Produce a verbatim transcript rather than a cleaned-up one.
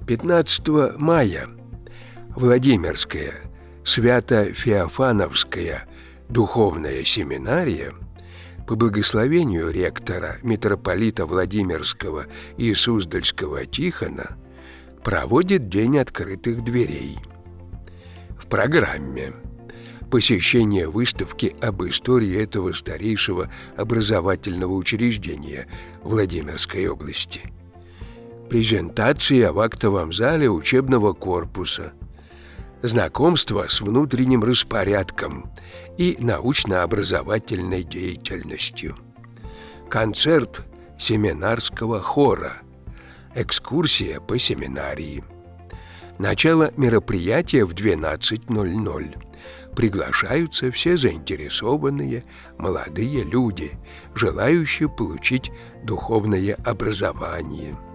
пятнадцатого мая Владимирская Свято-Феофановская духовная семинария по благословению ректора митрополита Владимирского и Суздальского Тихона проводит День открытых дверей. В программе посещение выставки об истории этого старейшего образовательного учреждения Владимирской области, презентация в актовом зале учебного корпуса, знакомство с внутренним распорядком и научно-образовательной деятельностью, концерт семинарского хора, экскурсия по семинарии. Начало мероприятия в двенадцать ноль-ноль. Приглашаются все заинтересованные молодые люди, желающие получить духовное образование.